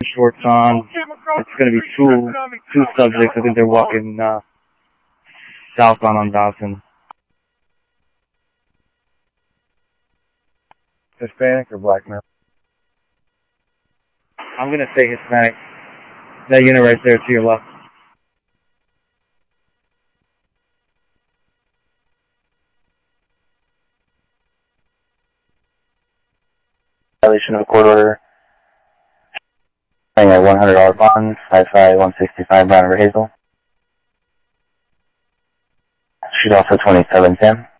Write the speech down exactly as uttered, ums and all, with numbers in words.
shorts on. It's going to be two two subjects. I think they're walking uh, southbound on Dawson. Hispanic or black male? I'm going to say Hispanic. That unit right there to your left. Violation of a court order. Paying a one hundred dollar bond, five five one sixty-five Brown River Hazel. She's also twenty-seven ten.